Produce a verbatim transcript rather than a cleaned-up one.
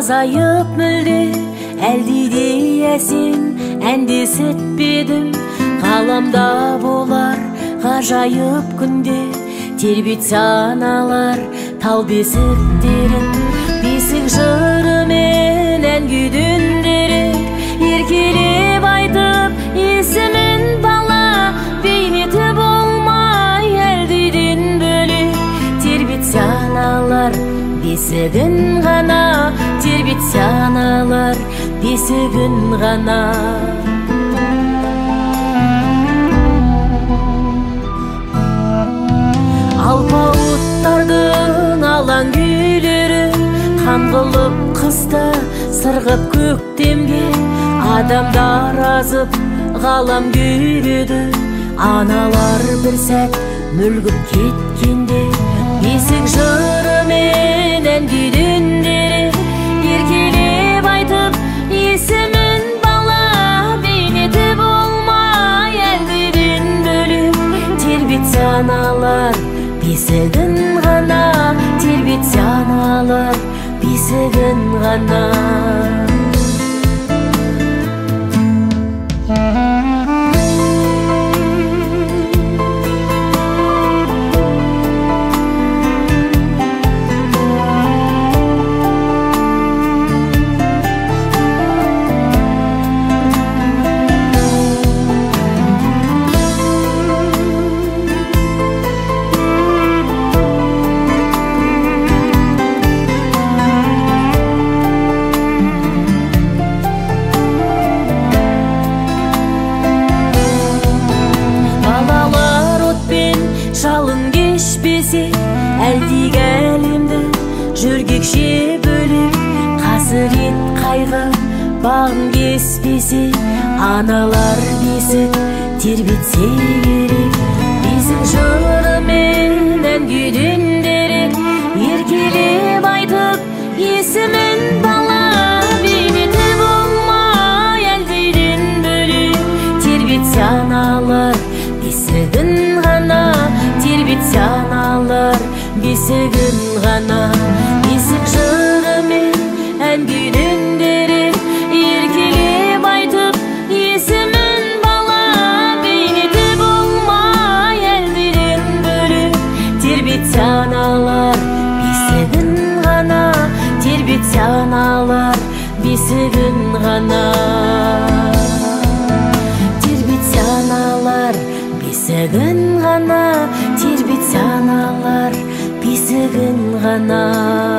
азайып мүлде әлдидей әсем әнде сетпедім. Ғаламда болар ғажайып күнде тербет саналар тал бесіктерін. Бесік жырымен ән күйдендерек еркелеп айтып есімін бала бейнеті болмай әлдиден бөлек тербет саналар бесігін ғана тербет саналар бесігін ғана. Алпауыттардың алаң күйлері қан қылып қысты сырғып көктемге. Адамдар азып ғалам күйреді, аналар бір сәт мүлгіп кеткенде. Бесік жырымен ән күйдендерек еркелеп айтып есімін бала бейнеті болмай әлдиден бөлек тербет саналар бесігін ғана тербет саналар бесігін ғана. Жалын кешпесе әлдиге әлемді жүргекше бөлек қасірет қайғы бағын кеспесе аналар бесік тербетсе керек. Бесік жырымен ән күйдендерек еркелеп айтып есімін бала бейнеті болмай әлдиден бөлек тербет саналар бесігін ғана тербет саналар бесігін ғана. Бесік жырымен ән күйдендерек еркелеп айтып есімін бала бейнеті болмай әлдиден бөлек тербет саналар бесігін ғана тербет саналар бесігін ғана. Тербет саналар бесігін ғана тербет саналар бесігін ғана.